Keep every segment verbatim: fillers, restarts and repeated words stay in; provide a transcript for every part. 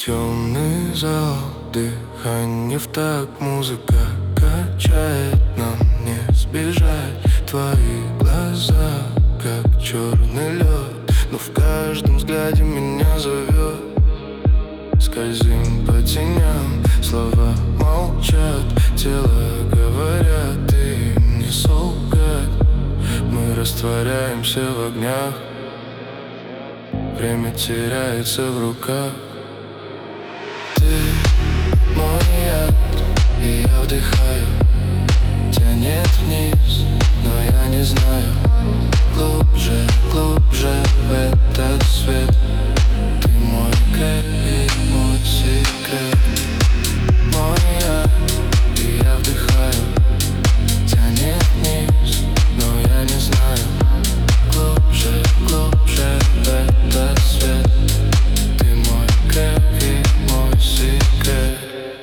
Темный зал, дыхание в такт, музыка качает, нам не сбежать. Твои глаза, как черный лед, но в каждом взгляде меня зовет. Скользим по теням, слова молчат, тела говорят, и им не солгать. Мы растворяемся в огнях, время теряется в руках. Ты мой яд, и я вдыхаю, тянет вниз, но я не знаю. Глубже, глубже в этот свет. Ты мой кайф и мой секрет. Мой яд, и я вдыхаю, тянет вниз, но я не знаю. Глубже, глубже в этот свет. Ты мой кайф и мой секрет.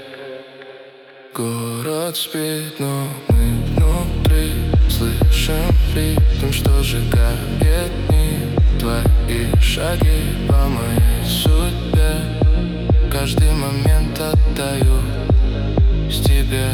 Город спит, но мы внутри слышим ритм, что сжигает дни. Твои шаги по моей судьбе, каждый момент отдаю с тебе.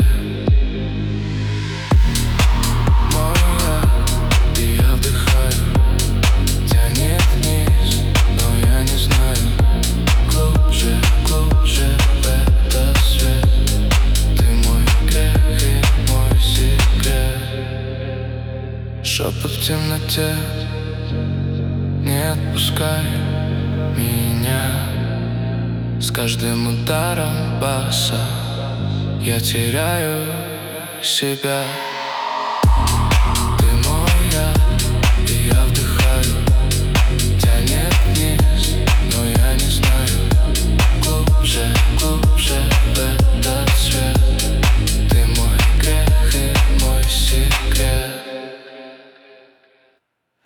Мой яд, и я вдыхаю, тянет вниз, но я не знаю. Глубже, глубже в этот свет. Ты мой грех и мой секрет. Шепот в темноте, не отпускай меня. С каждым ударом баса я теряю себя.